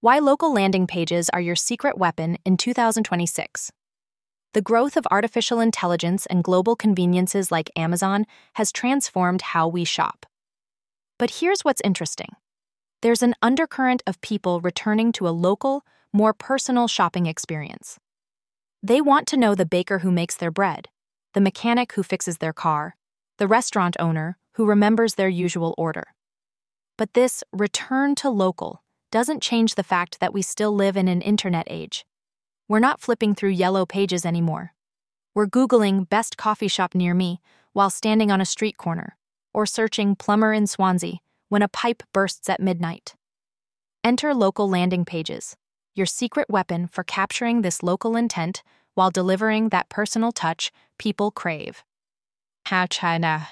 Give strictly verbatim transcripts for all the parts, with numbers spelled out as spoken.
Why local landing pages are your secret weapon in two thousand twenty-six. The growth of artificial intelligence and global conveniences like Amazon has transformed how we shop. But here's what's interesting. There's an undercurrent of people returning to a local, more personal shopping experience. They want to know the baker who makes their bread, the mechanic who fixes their car, the restaurant owner who remembers their usual order. But this return to local doesn't change the fact that we still live in an internet age. We're not flipping through yellow pages anymore. We're Googling best coffee shop near me while standing on a street corner, or searching plumber in Swansea when a pipe bursts at midnight. Enter local landing pages, your secret weapon for capturing this local intent while delivering that personal touch people crave. How China.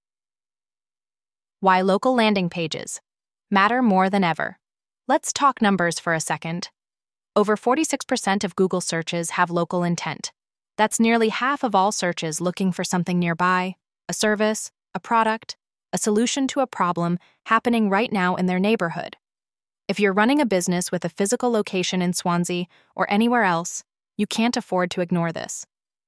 Why local landing pages matter more than ever. Let's talk numbers for a second. Over forty-six percent of Google searches have local intent. That's nearly half of all searches looking for something nearby, a service, a product, a solution to a problem happening right now in their neighborhood. If you're running a business with a physical location in Swansea or anywhere else, you can't afford to ignore this.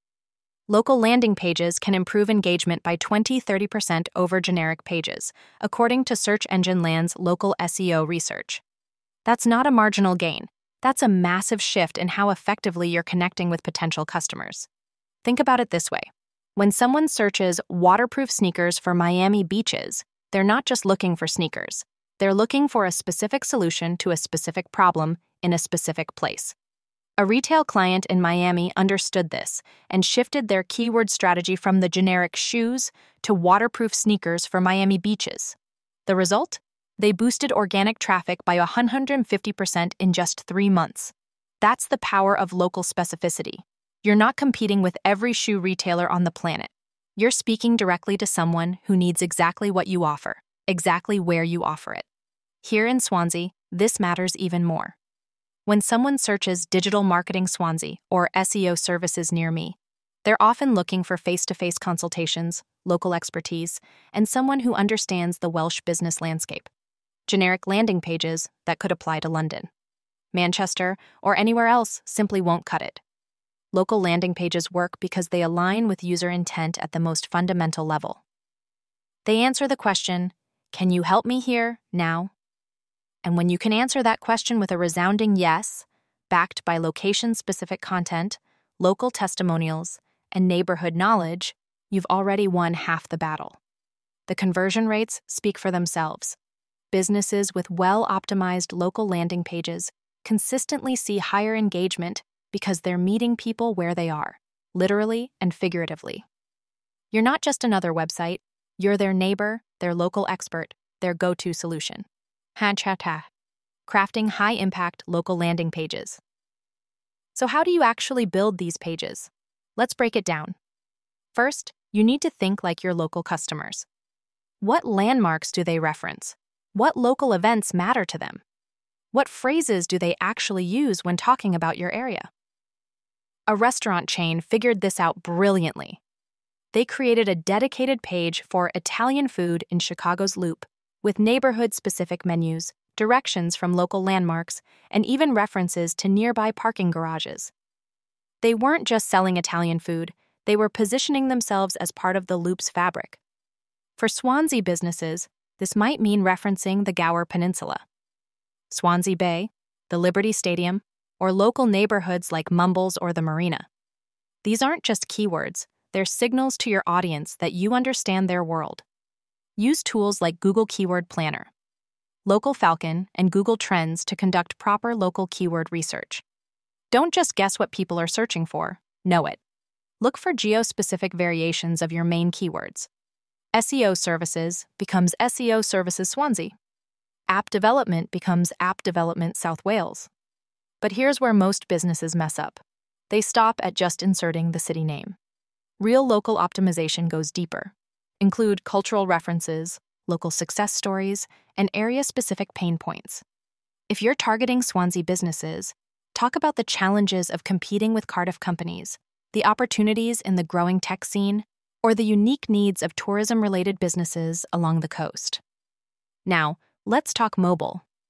Local landing pages can improve engagement by twenty to thirty percent over generic pages, according to Search Engine Land's local S E O research. That's not a marginal gain. That's a massive shift in how effectively you're connecting with potential customers. Think about it this way. When someone searches waterproof sneakers for Miami beaches, they're not just looking for sneakers. They're looking for a specific solution to a specific problem in a specific place. A retail client in Miami understood this and shifted their keyword strategy from the generic shoes to waterproof sneakers for Miami beaches. The result? They boosted organic traffic by one hundred fifty percent in just three months. That's the power of local specificity. You're not competing with every shoe retailer on the planet. You're speaking directly to someone who needs exactly what you offer, exactly where you offer it. Here in Swansea, this matters even more. When someone searches Digital Marketing Swansea or S E O services near me, they're often looking for face-to-face consultations, local expertise, and someone who understands the Welsh business landscape. Generic landing pages that could apply to London, Manchester, or anywhere else simply won't cut it. Local landing pages work because they align with user intent at the most fundamental level. They answer the question, "Can you help me here, now?" And when you can answer that question with a resounding yes, backed by location-specific content, local testimonials, and neighborhood knowledge, you've already won half the battle. The conversion rates speak for themselves. Businesses with well-optimized local landing pages consistently see higher engagement because they're meeting people where they are, literally and figuratively. You're not just another website, you're their neighbor, their local expert, their go-to solution. Hanchata. Crafting high-impact local landing pages. So how do you actually build these pages? Let's break it down. First, you need to think like your local customers. What landmarks do they reference? What local events matter to them? What phrases do they actually use when talking about your area? A restaurant chain figured this out brilliantly. They created a dedicated page for Italian food in Chicago's Loop, with neighborhood-specific menus, directions from local landmarks, and even references to nearby parking garages. They weren't just selling Italian food, they were positioning themselves as part of the Loop's fabric. For Swansea businesses, this might mean referencing the Gower Peninsula, Swansea Bay, the Liberty Stadium, or local neighborhoods like Mumbles or the Marina. These aren't just keywords, they're signals to your audience that you understand their world. Use tools like Google Keyword Planner, Local Falcon, and Google Trends to conduct proper local keyword research. Don't just guess what people are searching for, know it. Look for geo-specific variations of your main keywords. S E O services becomes S E O services Swansea. App development becomes app development South Wales. But here's where most businesses mess up. They stop at just inserting the city name. Real local optimization goes deeper. Include cultural references, local success stories, and area-specific pain points. If you're targeting Swansea businesses, talk about the challenges of competing with Cardiff companies, the opportunities in the growing tech scene, or the unique needs of tourism-related businesses along the coast. Now, let's talk mobile.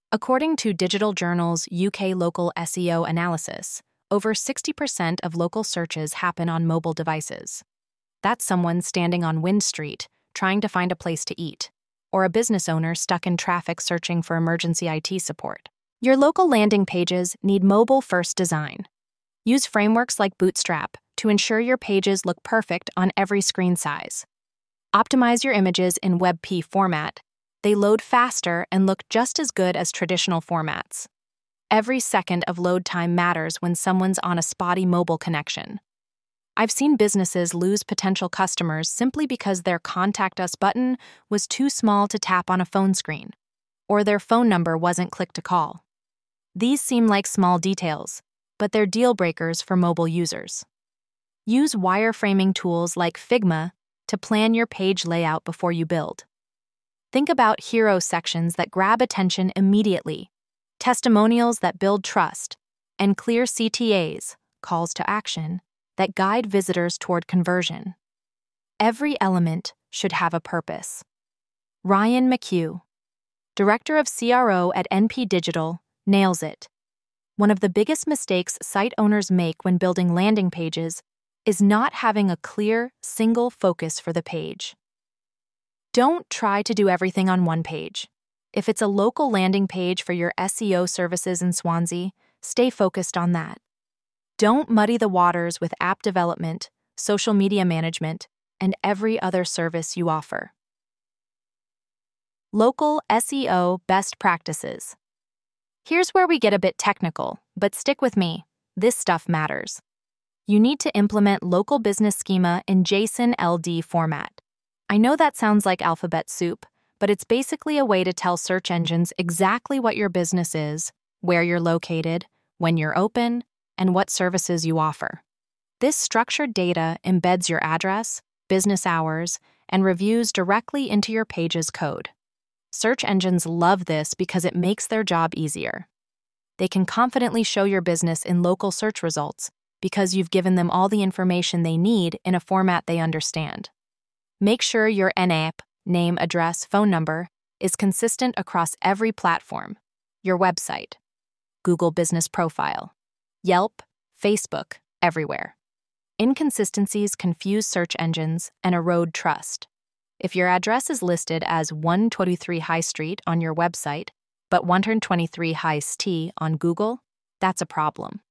According to Digital Journal's U K local S E O analysis, over sixty percent of local searches happen on mobile devices. That's someone standing on Wind Street trying to find a place to eat, or a business owner stuck in traffic searching for emergency I T support. Your local landing pages need mobile-first design. Use frameworks like Bootstrap to ensure your pages look perfect on every screen size. Optimize your images in WebP format. They load faster and look just as good as traditional formats. Every second of load time matters when someone's on a spotty mobile connection. I've seen businesses lose potential customers simply because their Contact Us button was too small to tap on a phone screen, or their phone number wasn't click to call. These seem like small details, but they're deal breakers for mobile users. Use wireframing tools like Figma to plan your page layout before you build. Think about hero sections that grab attention immediately, testimonials that build trust, and clear C T As, calls to action, that guide visitors toward conversion. Every element should have a purpose. Ryan McHugh, Director of C R O at N P Digital, nails it. One of the biggest mistakes site owners make when building landing pages is not having a clear, single focus for the page. Don't try to do everything on one page. If it's a local landing page for your S E O services in Swansea, stay focused on that. Don't muddy the waters with app development, social media management, and every other service you offer. Local S E O best practices. Here's where we get a bit technical, but stick with me. This stuff matters. You need to implement local business schema in JSON L D format. I know that sounds like alphabet soup, but it's basically a way to tell search engines exactly what your business is, where you're located, when you're open, and what services you offer. This structured data embeds your address, business hours, and reviews directly into your page's code. Search engines love this because it makes their job easier. They can confidently show your business in local search results because you've given them all the information they need in a format they understand. Make sure your N A P, name, address, phone number, is consistent across every platform: your website, Google Business Profile, Yelp, Facebook, everywhere. Inconsistencies confuse search engines and erode trust. If your address is listed as one twenty-three High Street on your website, but one twenty-three High Street on Google, that's a problem.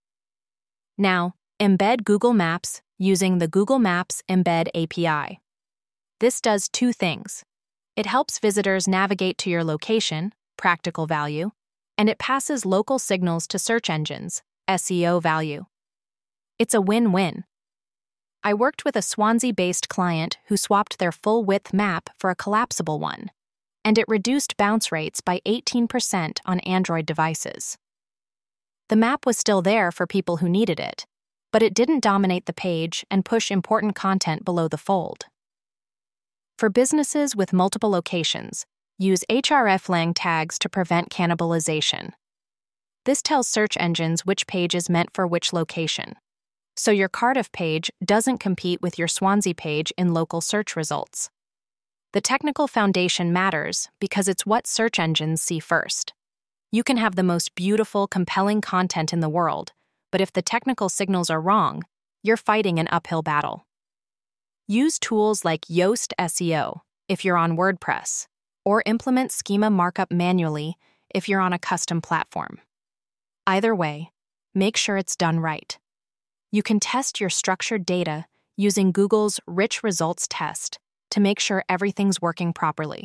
Now, embed Google Maps using the Google Maps Embed A P I. This does two things. It helps visitors navigate to your location, practical value, and it passes local signals to search engines, S E O value. It's a win-win. I worked with a Swansea-based client who swapped their full-width map for a collapsible one, and it reduced bounce rates by eighteen percent on Android devices. The map was still there for people who needed it, but it didn't dominate the page and push important content below the fold. For businesses with multiple locations, use hreflang tags to prevent cannibalization. This tells search engines which page is meant for which location, so your Cardiff page doesn't compete with your Swansea page in local search results. The technical foundation matters because it's what search engines see first. You can have the most beautiful, compelling content in the world, but if the technical signals are wrong, you're fighting an uphill battle. Use tools like Yoast S E O if you're on WordPress, or implement schema markup manually if you're on a custom platform. Either way, make sure it's done right. You can test your structured data using Google's Rich Results test to make sure everything's working properly.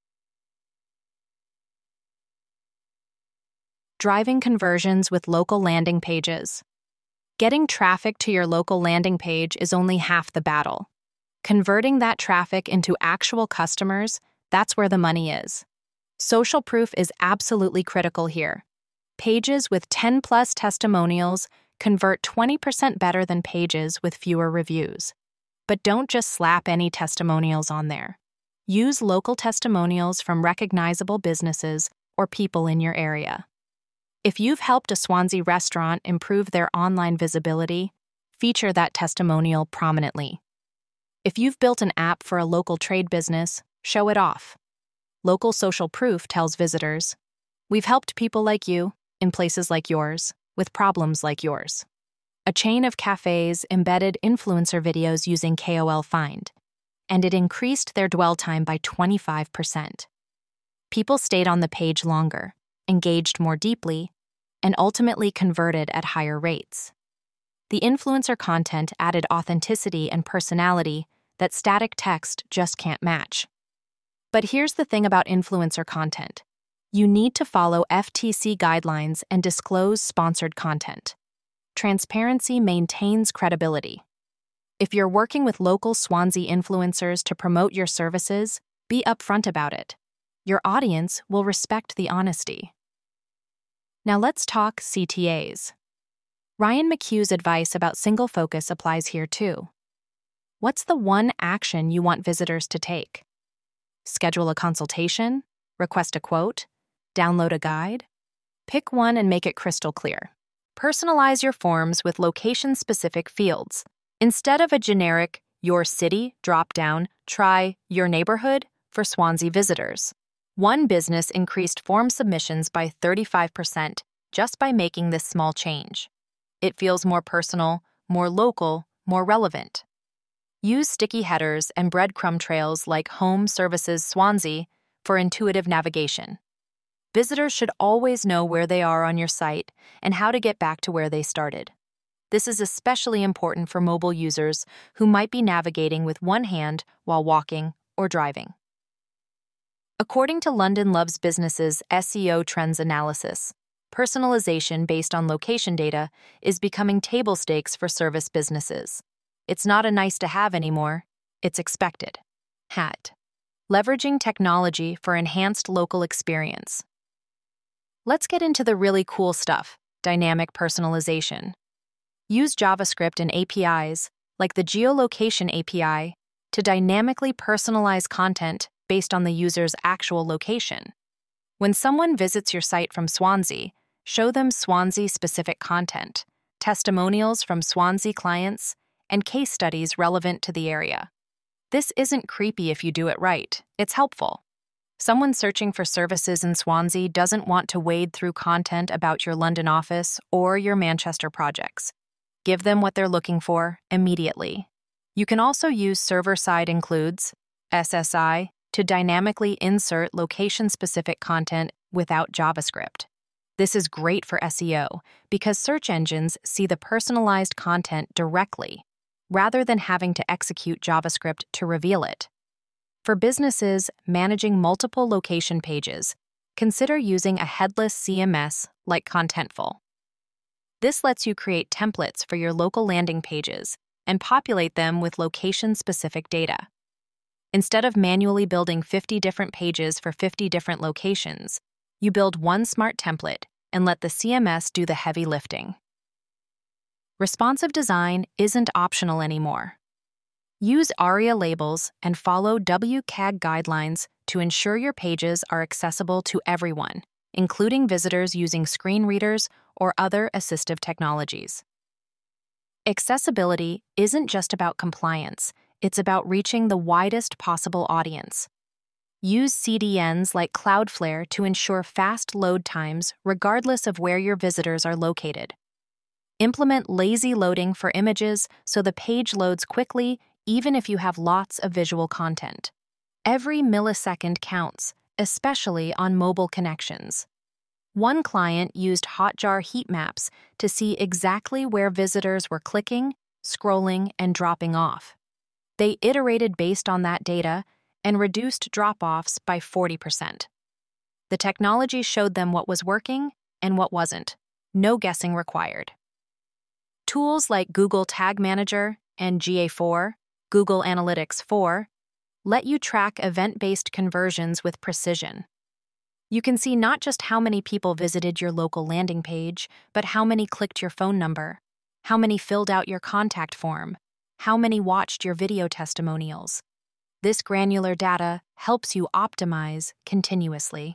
Driving conversions with local landing pages. Getting traffic to your local landing page is only half the battle. Converting that traffic into actual customers, that's where the money is. Social proof is absolutely critical here. Pages with ten plus testimonials convert twenty percent better than pages with fewer reviews. But don't just slap any testimonials on there. Use local testimonials from recognizable businesses or people in your area. If you've helped a Swansea restaurant improve their online visibility, feature that testimonial prominently. If you've built an app for a local trade business, show it off. Local social proof tells visitors, We've helped people like you, in places like yours, with problems like yours. A chain of cafes embedded influencer videos using K O L Find, and it increased their dwell time by twenty-five percent. People stayed on the page longer, engaged more deeply, and ultimately converted at higher rates. The influencer content added authenticity and personality that static text just can't match. But here's the thing about influencer content. You need to follow F T C guidelines and disclose sponsored content. Transparency maintains credibility. If you're working with local Swansea influencers to promote your services, be upfront about it. Your audience will respect the honesty. Now let's talk C T As. Ryan McHugh's advice about single focus applies here too. What's the one action you want visitors to take? Schedule a consultation? Request a quote? Download a guide? Pick one and make it crystal clear. Personalize your forms with location-specific fields. Instead of a generic Your City drop-down, try Your Neighborhood for Swansea visitors. One business increased form submissions by thirty-five percent just by making this small change. It feels more personal, more local, more relevant. Use sticky headers and breadcrumb trails like Home Services Swansea for intuitive navigation. Visitors should always know where they are on your site and how to get back to where they started. This is especially important for mobile users who might be navigating with one hand while walking or driving. According to London Loves Business's S E O Trends Analysis, personalization based on location data is becoming table stakes for service businesses. It's not a nice-to-have anymore, it's expected. Hat. Leveraging technology for enhanced local experience. Let's get into the really cool stuff, dynamic personalization. Use JavaScript and A P Is, like the geolocation A P I, to dynamically personalize content based on the user's actual location. When someone visits your site from Swansea, show them Swansea-specific content, testimonials from Swansea clients, and case studies relevant to the area. This isn't creepy if you do it right, it's helpful. Someone searching for services in Swansea doesn't want to wade through content about your London office or your Manchester projects. Give them what they're looking for immediately. You can also use server-side includes, S S I, to dynamically insert location-specific content without JavaScript. This is great for S E O because search engines see the personalized content directly, rather than having to execute JavaScript to reveal it. For businesses managing multiple location pages, consider using a headless C M S like Contentful. This lets you create templates for your local landing pages and populate them with location-specific data. Instead of manually building fifty different pages for fifty different locations, you build one smart template and let the C M S do the heavy lifting. Responsive design isn't optional anymore. Use ARIA labels and follow W CAG guidelines to ensure your pages are accessible to everyone, including visitors using screen readers or other assistive technologies. Accessibility isn't just about compliance, it's about reaching the widest possible audience. Use C D Ns like Cloudflare to ensure fast load times regardless of where your visitors are located. Implement lazy loading for images so the page loads quickly even if you have lots of visual content. Every millisecond counts, especially on mobile connections. One client used Hotjar heat maps to see exactly where visitors were clicking, scrolling, and dropping off. They iterated based on that data and reduced drop-offs by forty percent. The technology showed them what was working and what wasn't. No guessing required. Tools like Google Tag Manager and G A four, Google Analytics four, let you track event-based conversions with precision. You can see not just how many people visited your local landing page, but how many clicked your phone number, how many filled out your contact form, how many watched your video testimonials. This granular data helps you optimize continuously.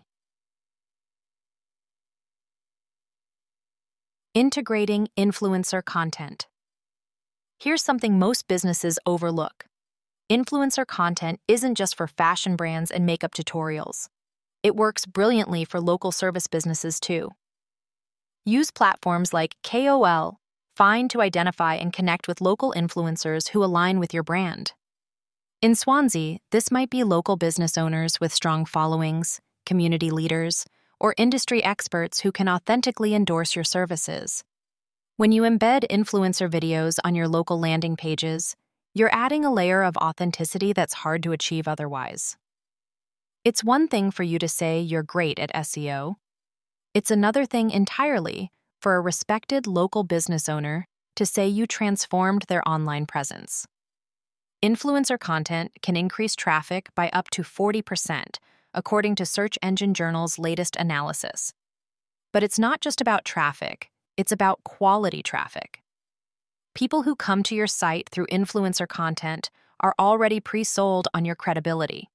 Integrating influencer content. Here's something most businesses overlook. Influencer content isn't just for fashion brands and makeup tutorials. It works brilliantly for local service businesses too. Use platforms like K O L, Find to identify and connect with local influencers who align with your brand. In Swansea, this might be local business owners with strong followings, community leaders, or industry experts who can authentically endorse your services. When you embed influencer videos on your local landing pages, you're adding a layer of authenticity that's hard to achieve otherwise. It's one thing for you to say you're great at S E O. It's another thing entirely for a respected local business owner to say you transformed their online presence. Influencer content can increase traffic by up to forty percent, according to Search Engine Journal's latest analysis. But it's not just about traffic, it's about quality traffic. People who come to your site through influencer content are already pre-sold on your credibility.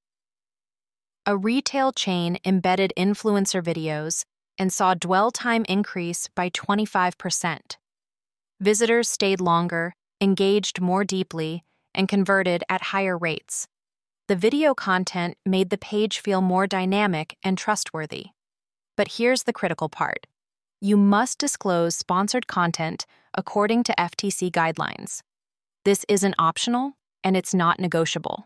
A retail chain embedded influencer videos and saw dwell time increase by twenty-five percent. Visitors stayed longer, engaged more deeply, and converted at higher rates. The video content made the page feel more dynamic and trustworthy. But here's the critical part. You must disclose sponsored content according to F T C guidelines. This isn't optional, and it's not negotiable.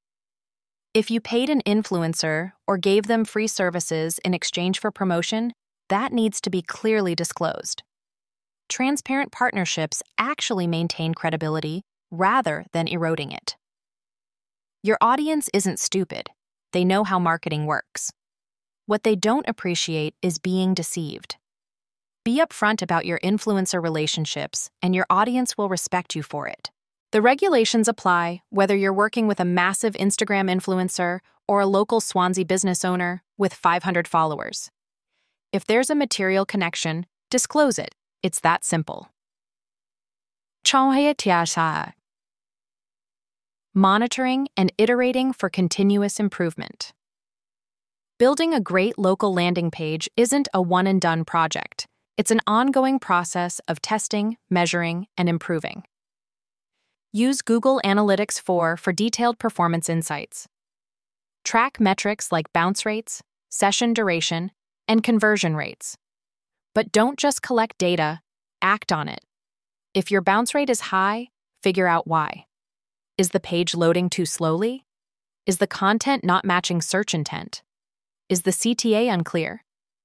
If you paid an influencer or gave them free services in exchange for promotion, that needs to be clearly disclosed. Transparent partnerships actually maintain credibility rather than eroding it. Your audience isn't stupid. They know how marketing works. What they don't appreciate is being deceived. Be upfront about your influencer relationships, and your audience will respect you for it. The regulations apply whether you're working with a massive Instagram influencer or a local Swansea business owner with five hundred followers. If there's a material connection, disclose it. It's that simple. Monitoring and iterating for continuous improvement. Building a great local landing page isn't a one-and-done project. It's an ongoing process of testing, measuring, and improving. Use Google Analytics four for detailed performance insights. Track metrics like bounce rates, session duration, and conversion rates. But don't just collect data, act on it. If your bounce rate is high, figure out why. Is the page loading too slowly? Is the content not matching search intent? Is the C T A unclear?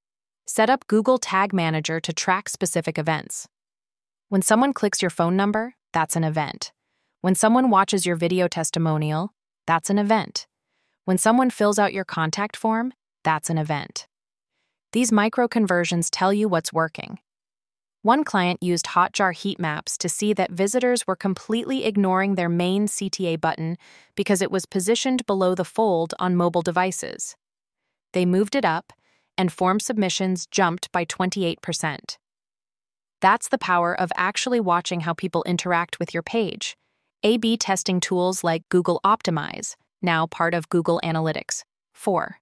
Set up Google Tag Manager to track specific events. When someone clicks your phone number, that's an event. When someone watches your video testimonial, that's an event. When someone fills out your contact form, that's an event. These micro-conversions tell you what's working. One client used Hotjar heat maps to see that visitors were completely ignoring their main C T A button because it was positioned below the fold on mobile devices. They moved it up, and form submissions jumped by twenty-eight percent. That's the power of actually watching how people interact with your page. A B testing tools like Google Optimize, now part of Google Analytics four.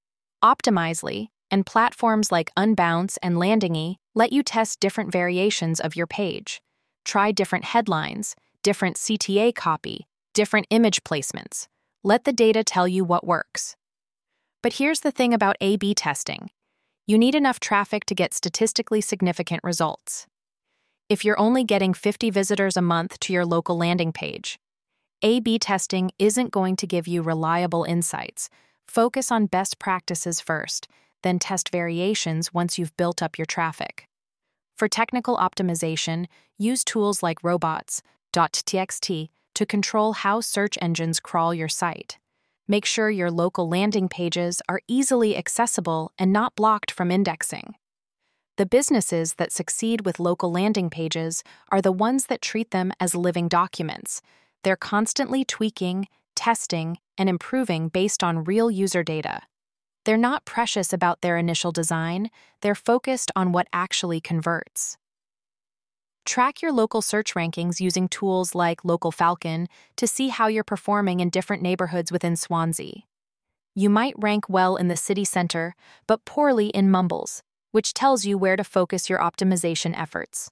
Optimizely and platforms like Unbounce and Landingy let you test different variations of your page. Try different headlines, different C T A copy, different image placements. Let the data tell you what works. But here's the thing about A B testing. You need enough traffic to get statistically significant results. If you're only getting fifty visitors a month to your local landing page, A B testing isn't going to give you reliable insights. Focus on best practices first, then test variations once you've built up your traffic. For technical optimization, use tools like robots dot t x t to control how search engines crawl your site. Make sure your local landing pages are easily accessible and not blocked from indexing. The businesses that succeed with local landing pages are the ones that treat them as living documents. They're constantly tweaking, testing, and improving based on real user data. They're not precious about their initial design, they're focused on what actually converts. Track your local search rankings using tools like Local Falcon to see how you're performing in different neighborhoods within Swansea. You might rank well in the city center, but poorly in Mumbles, which tells you where to focus your optimization efforts.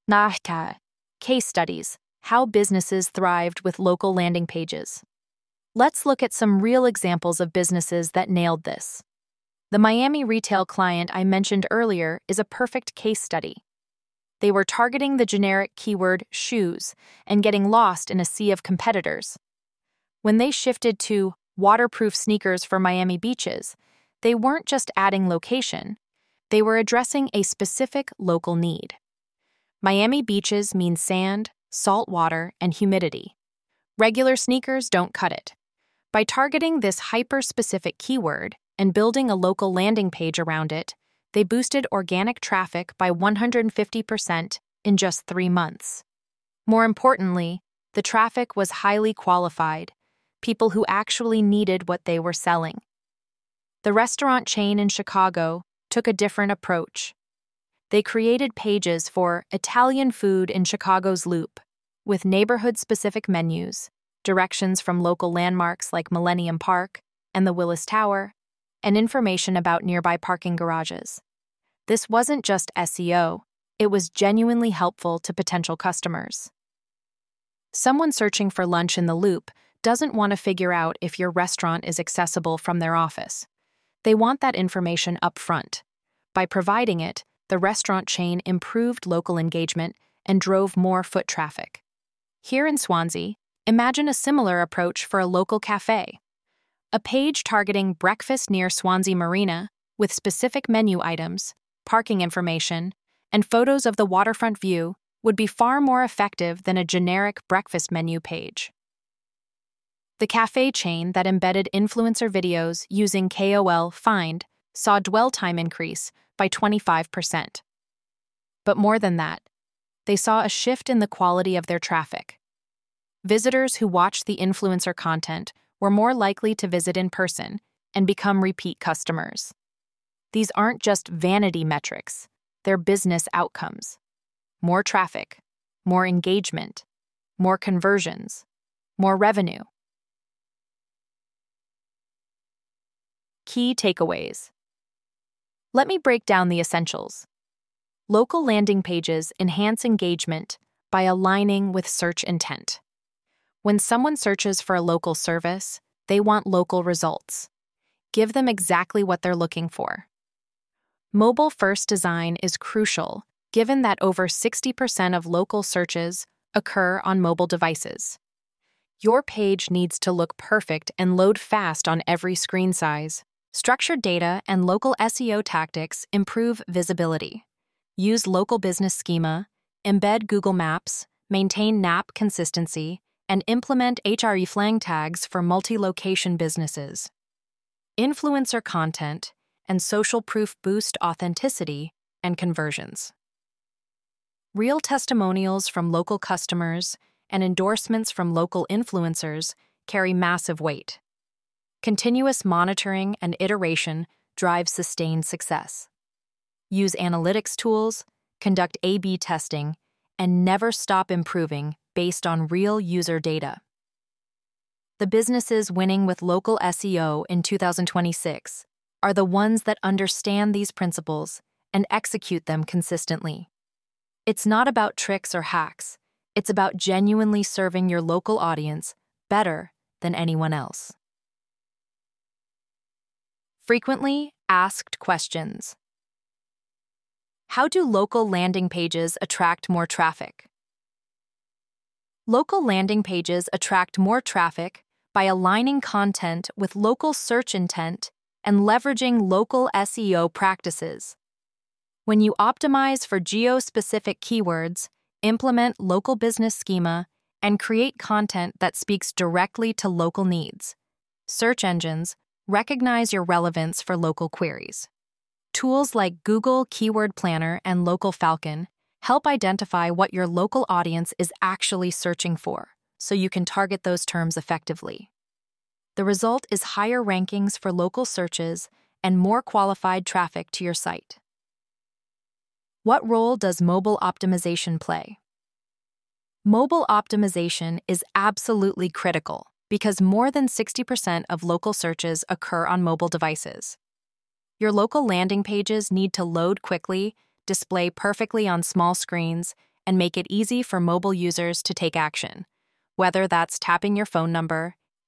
Nahta. Case studies. How businesses thrived with local landing pages. Let's look at some real examples of businesses that nailed this. The Miami retail client I mentioned earlier is a perfect case study. They were targeting the generic keyword shoes and getting lost in a sea of competitors. When they shifted to waterproof sneakers for Miami beaches, they weren't just adding location, they were addressing a specific local need. Miami beaches mean sand, salt water, and humidity. Regular sneakers don't cut it. By targeting this hyper-specific keyword and building a local landing page around it, they boosted organic traffic by one hundred fifty percent in just three months. More importantly, the traffic was highly qualified, people who actually needed what they were selling. The restaurant chain in Chicago took a different approach. They created pages for Italian food in Chicago's Loop, with neighborhood-specific menus, directions from local landmarks like Millennium Park and the Willis Tower, and information about nearby parking garages. This wasn't just S E O, it was genuinely helpful to potential customers. Someone searching for lunch in the Loop doesn't want to figure out if your restaurant is accessible from their office. They want that information up front. By providing it, the restaurant chain improved local engagement and drove more foot traffic. Here in Swansea, imagine a similar approach for a local cafe. A page targeting breakfast near Swansea Marina with specific menu items, parking information, and photos of the waterfront view would be far more effective than a generic breakfast menu page. The cafe chain that embedded influencer videos using K O L Find saw dwell time increase by twenty-five percent. But more than that, they saw a shift in the quality of their traffic. Visitors who watched the influencer content were more likely to visit in person and become repeat customers. These aren't just vanity metrics, they're business outcomes. More traffic, more engagement, more conversions, more revenue. Key takeaways. Let me break down the essentials. Local landing pages enhance engagement by aligning with search intent. When someone searches for a local service, they want local results. Give them exactly what they're looking for. Mobile-first design is crucial, given that over sixty percent of local searches occur on mobile devices. Your page needs to look perfect and load fast on every screen size. Structured data and local S E O tactics improve visibility. Use local business schema, embed Google Maps, maintain N A P consistency, and implement hreflang tags for multi-location businesses. Influencer content and social proof boost authenticity and conversions. Real testimonials from local customers and endorsements from local influencers carry massive weight. Continuous monitoring and iteration drive sustained success. Use analytics tools, conduct A B testing, and never stop improving based on real user data. The businesses winning with local S E O in two thousand twenty-six are the ones that understand these principles and execute them consistently. It's not about tricks or hacks. It's about genuinely serving your local audience better than anyone else. Frequently asked questions. How do local landing pages attract more traffic? Local landing pages attract more traffic by aligning content with local search intent and leveraging local S E O practices. When you optimize for geo-specific keywords, implement local business schema, and create content that speaks directly to local needs, search engines recognize your relevance for local queries. Tools like Google Keyword Planner and Local Falcon help identify what your local audience is actually searching for, so you can target those terms effectively. The result is higher rankings for local searches and more qualified traffic to your site. What role does mobile optimization play? Mobile optimization is absolutely critical because more than sixty percent of local searches occur on mobile devices. Your local landing pages need to load quickly, display perfectly on small screens, and make it easy for mobile users to take action, whether that's tapping your phone number,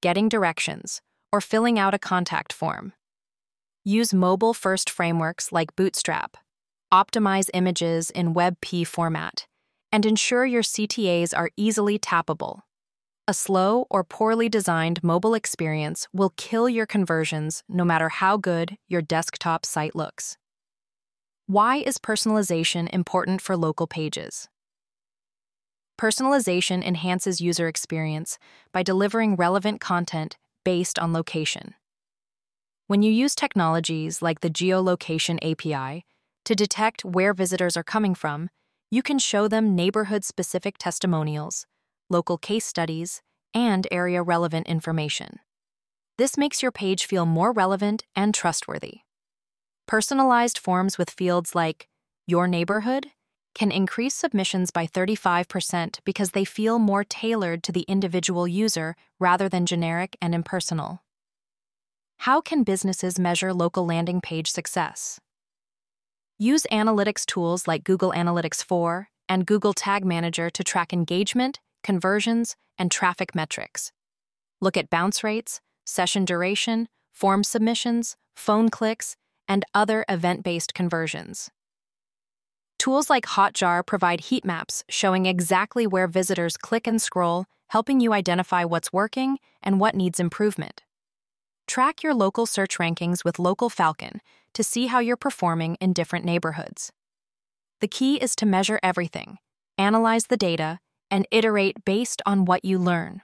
getting directions, or filling out a contact form. Use mobile-first frameworks like Bootstrap. Optimize images in WebP format, and ensure your C T As are easily tappable. A slow or poorly designed mobile experience will kill your conversions no matter how good your desktop site looks. Why is personalization important for local pages? Personalization enhances user experience by delivering relevant content based on location. When you use technologies like the Geolocation A P I to detect where visitors are coming from, you can show them neighborhood-specific testimonials, local case studies, and area-relevant information. This makes your page feel more relevant and trustworthy. Personalized forms with fields like Your Neighborhood can increase submissions by thirty-five percent because they feel more tailored to the individual user rather than generic and impersonal. How can businesses measure local landing page success? Use analytics tools like Google Analytics four and Google Tag Manager to track engagement, conversions, and traffic metrics. Look at bounce rates, session duration, form submissions, phone clicks, and other event-based conversions. Tools like Hotjar provide heat maps showing exactly where visitors click and scroll, helping you identify what's working and what needs improvement. Track your local search rankings with Local Falcon to see how you're performing in different neighborhoods. The key is to measure everything, analyze the data, and iterate based on what you learn.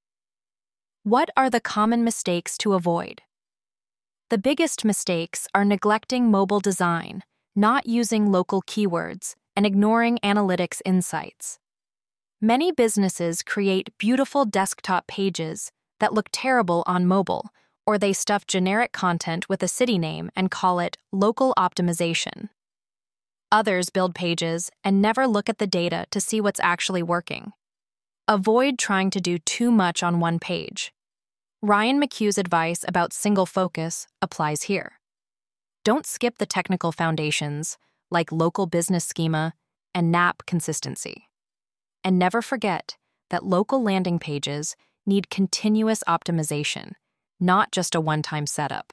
What are the common mistakes to avoid? The biggest mistakes are neglecting mobile design, not using local keywords, and ignoring analytics insights. Many businesses create beautiful desktop pages that look terrible on mobile, or they stuff generic content with a city name and call it local optimization. Others build pages and never look at the data to see what's actually working. Avoid trying to do too much on one page. Ryan McHugh's advice about single focus applies here. Don't skip the technical foundations like local business schema and N A P consistency. And never forget that local landing pages need continuous optimization, not just a one-time setup.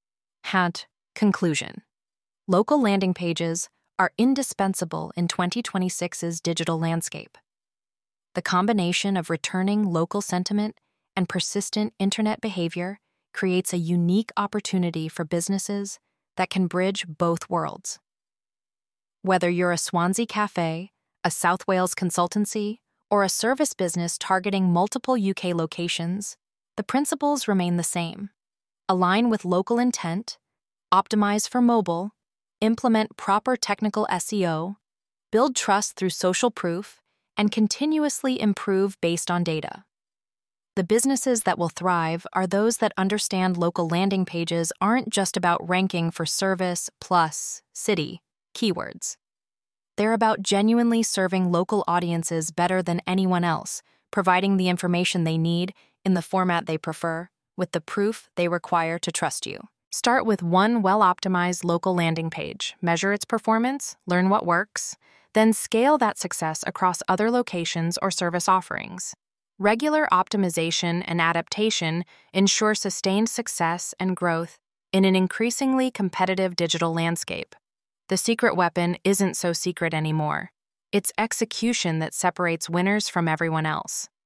Hat conclusion. Local landing pages are indispensable in twenty twenty-six's digital landscape. The combination of returning local sentiment and persistent internet behavior creates a unique opportunity for businesses that can bridge both worlds. Whether you're a Swansea cafe, a South Wales consultancy, or a service business targeting multiple U K locations, the principles remain the same. Align with local intent, optimize for mobile, implement proper technical S E O, build trust through social proof, and continuously improve based on data. The businesses that will thrive are those that understand local landing pages aren't just about ranking for service plus city keywords. They're about genuinely serving local audiences better than anyone else, providing the information they need in the format they prefer, with the proof they require to trust you. Start with one well-optimized local landing page, measure its performance, learn what works, then scale that success across other locations or service offerings. Regular optimization and adaptation ensure sustained success and growth in an increasingly competitive digital landscape. The secret weapon isn't so secret anymore. It's execution that separates winners from everyone else.